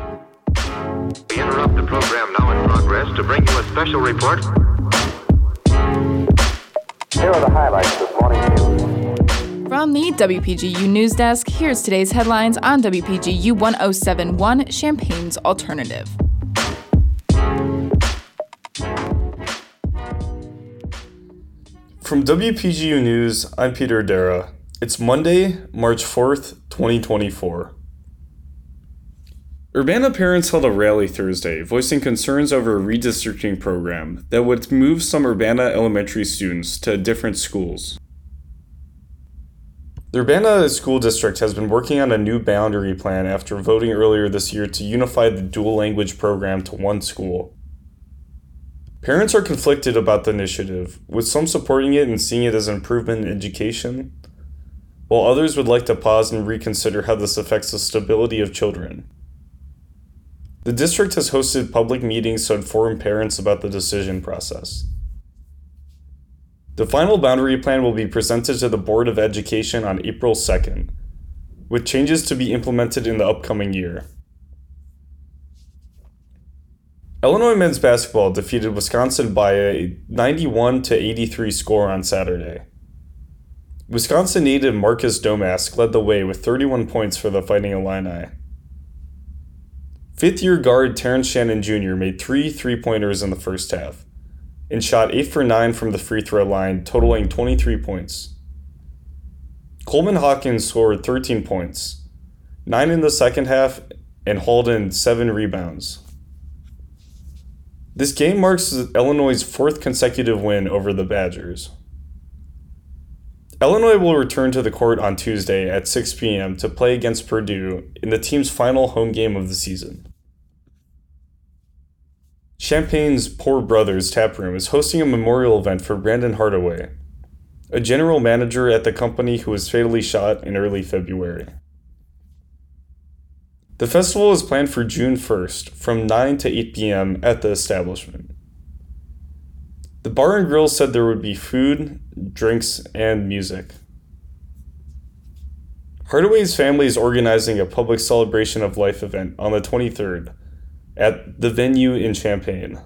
We interrupt the program now in progress to bring you a special report. Here are the highlights this morning's news. From the WPGU News Desk, here's today's headlines on WPGU 1071, Champaign's Alternative. From WPGU News, I'm Peter Dara. It's Monday, March 4th, 2024. Urbana parents held a rally Thursday, voicing concerns over a redistricting program that would move some Urbana elementary students to different schools. The Urbana School District has been working on a new boundary plan after voting earlier this year to unify the dual language program to one school. Parents are conflicted about the initiative, with some supporting it and seeing it as an improvement in education, while others would like to pause and reconsider how this affects the stability of children. The district has hosted public meetings to inform parents about the decision process. The final boundary plan will be presented to the Board of Education on April 2nd, with changes to be implemented in the upcoming year. Illinois men's basketball defeated Wisconsin by a 91-83 score on Saturday. Wisconsin native Marcus Domask led the way with 31 points for the Fighting Illini. Fifth-year guard Terrence Shannon Jr. made 3 three-pointers in the first half and shot 8 for 9 from the free throw line, totaling 23 points. Coleman Hawkins scored 13 points, 9 in the second half, and hauled in 7 rebounds. This game marks Illinois' 4th consecutive win over the Badgers. Illinois will return to the court on Tuesday at 6 p.m. to play against Purdue in the team's final home game of the season. Champaign's Poor Brothers Tap Room is hosting a memorial event for Brandon Hardaway, a general manager at the company who was fatally shot in early February. The festival is planned for June 1st from 9 to 8 p.m. at the establishment. The bar and grill said there would be food, drinks, and music. Hardaway's family is organizing a public celebration of life event on the 23rd at the venue in Champaign.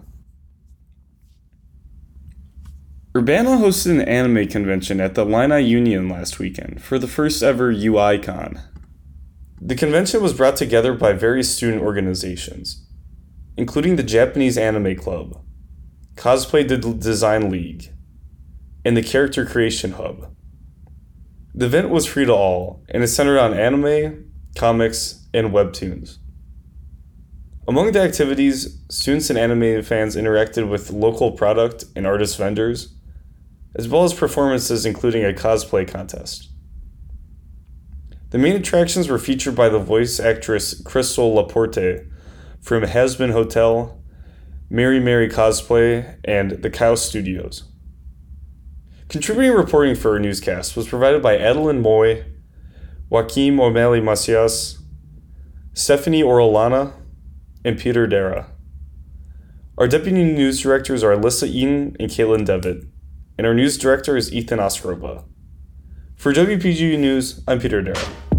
Urbana hosted an anime convention at the Illini Union last weekend for the first ever UICon. The convention was brought together by various student organizations, including the Japanese Anime Club, Cosplay Design League, and the Character Creation Hub. The event was free to all and is centered on anime, comics, and webtoons. Among the activities, students and anime fans interacted with local product and artist vendors, as well as performances including a cosplay contest. The main attractions were featured by the voice actress Crystal Laporte from Hazbin Hotel, Mary Mary Cosplay, and the Cow Studios. Contributing reporting for our newscast was provided by Adeline Moy, Joaquim O'Malley Macias, Stephanie Orellana, and Peter Dara. Our deputy news directors are Alyssa Eaton and Caitlin Devitt, and our news director is Ethan Ostroba. For WPGU News, I'm Peter Dara.